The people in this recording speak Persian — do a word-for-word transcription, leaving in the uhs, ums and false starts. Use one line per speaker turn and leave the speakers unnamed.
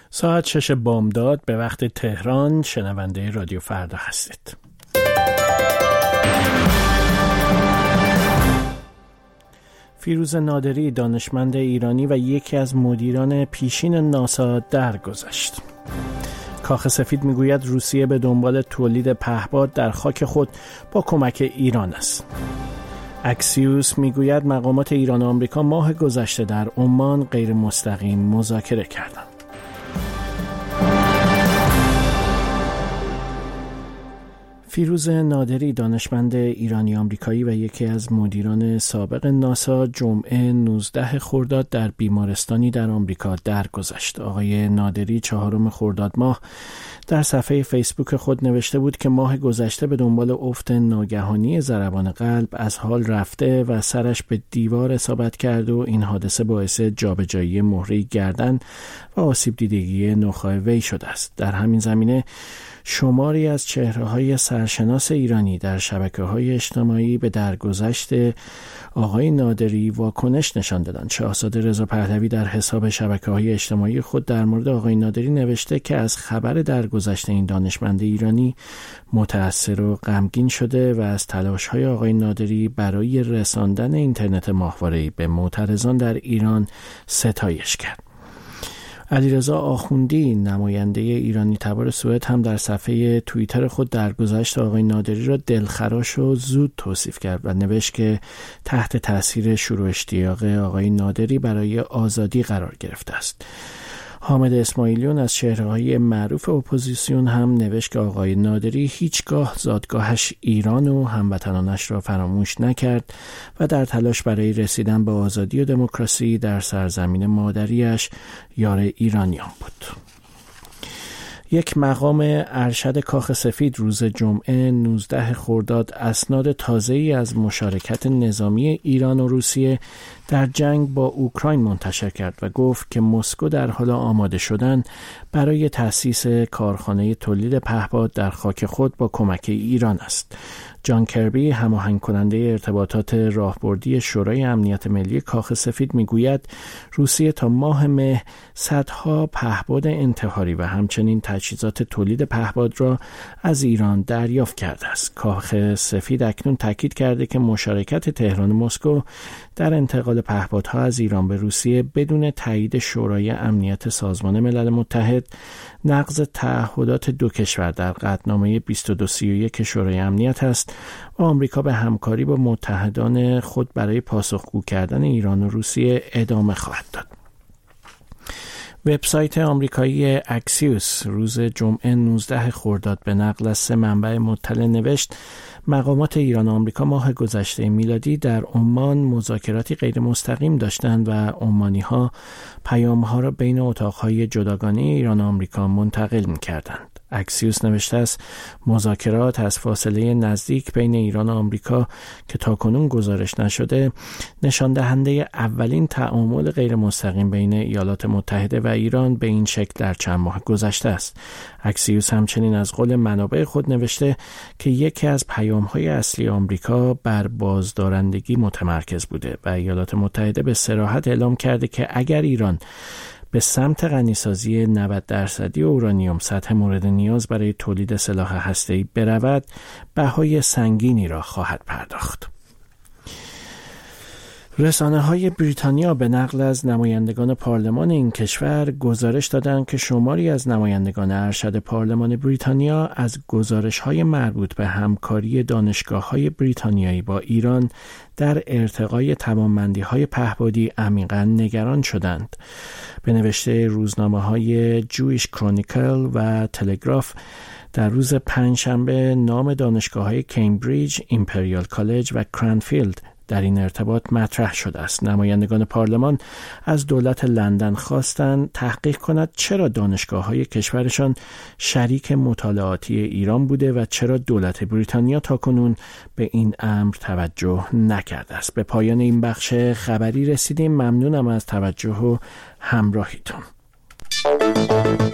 ساعت شش بامداد به وقت تهران. شنونده رادیو فردا هستید. فیروز نادری، دانشمند ایرانی و یکی از مدیران پیشین ناسا، درگذشت. کاخ سفید میگوید روسیه به دنبال تولید پهپاد در خاک خود با کمک ایران است. اکسیوس میگوید مقامات ایران و آمریکا ماه گذشته در عمان غیر مستقیم مذاکره کردند. فیروز نادری، دانشمند ایرانی آمریکایی و یکی از مدیران سابق ناسا، جمعه نوزده خرداد در بیمارستانی در آمریکا درگذشت. آقای نادری چهارم خرداد ماه در صفحه فیسبوک خود نوشته بود که ماه گذشته به دنبال افت ناگهانی ضربان قلب از حال رفته و سرش به دیوار اصابت کرد و این حادثه باعث جابجایی مهره گردن و آسیب دیدگی نخاع وی شده است. در همین زمینه شماری از چهره‌های سرشناس ایرانی در شبکه‌های اجتماعی به درگذشت آقای نادری واکنش نشان دادند. شاهزاده رضا پهلوی در حساب شبکه‌های اجتماعی خود در مورد آقای نادری نوشته که از خبر درگذشت این دانشمند ایرانی متأثر و غمگین شده و از تلاش‌های آقای نادری برای رساندن اینترنت ماهواره‌ای به معترضان در ایران ستایش کرد. علیرضا آخوندی، نماینده ایرانی تبار سوئد، هم در صفحه توییتر خود درگذشت آقای نادری را دلخراش و زود توصیف کرد و نوشت که تحت تاثیر شور و اشتیاق آقای نادری برای آزادی قرار گرفته است. حامد اسماعیلیون از چهره‌های معروف اپوزیسیون هم نوشت که آقای نادری هیچگاه زادگاهش ایران و هموطنانش را فراموش نکرد و در تلاش برای رسیدن به آزادی و دموکراسی در سرزمین مادریش یار ایرانیان بود. یک مقام ارشد کاخ سفید روز جمعه نوزده خرداد اسناد تازه‌ای از مشارکت نظامی ایران و روسیه در جنگ با اوکراین منتشر کرد و گفت که مسکو در حال آماده شدن برای تأسیس کارخانه تولید پهپاد در خاک خود با کمک ایران است. جان کربی، هماهنگ کننده ارتباطات راهبردی شورای امنیت ملی کاخ سفید، میگوید روسیه تا ماه مه صدها پهپاد انتحاری و همچنین تجهیزات تولید پهپاد را از ایران دریافت کرده است. کاخ سفید اکنون تاکید کرده که مشارکت تهران و مسکو در انتقال پهپادها از ایران به روسیه بدون تایید شورای امنیت سازمان ملل متحد نقض تعهدات دو کشور در قطعنامه بیست و دو سی و یک شورای امنیت است و آمریکا به همکاری با متحدان خود برای پاسخگو کردن ایران و روسیه ادامه خواهد داد. وبسایت آمریکایی اکسیوس روز جمعه نوزده خرداد به نقل از سه منبع مطلع نوشت مقامات ایران و آمریکا ماه گذشته میلادی در عمان مذاکراتی غیر مستقیم داشتند و عمانی‌ها پیام‌ها را بین اتاق‌های جداگانه ایران و آمریکا منتقل می‌کردند. اکسیوس نوشته است مذاکرات از فاصله نزدیک بین ایران و آمریکا که تاکنون گزارش نشده نشان دهنده اولین تعامل غیر مستقیم بین ایالات متحده و ایران به این شکل در چند ماه گذشته است. اکسیوس همچنین از قول منابع خود نوشته که یکی از پیام‌های اصلی آمریکا بر بازدارندگی متمرکز بوده و ایالات متحده به صراحت اعلام کرده که اگر ایران به سمت غنیسازی نود درصدی اورانیوم سطح مورد نیاز برای تولید سلاح هسته‌ای برود، بهای سنگینی را خواهد پرداخت. رسانه‌های بریتانیا به نقل از نمایندگان پارلمان این کشور گزارش دادند که شماری از نمایندگان ارشد پارلمان بریتانیا از گزارش‌های مربوط به همکاری دانشگاه‌های بریتانیایی با ایران در ارتقای توانمندی‌های پهپادی عمیقاً نگران شدند. به نوشته روزنامه‌های جویش کرونیکل و تلگراف در روز پنجشنبه نام دانشگاه‌های کمبریج، ایمپریال کالج و کرانفیلد در این ارتباط مطرح شده است. نمایندگان پارلمان از دولت لندن خواستند تحقیق کند چرا دانشگاه‌های کشورشان شریک مطالعاتی ایران بوده و چرا دولت بریتانیا تاکنون به این امر توجه نکرده است. به پایان این بخش خبری رسیدیم. ممنونم از توجه و همراهیتون.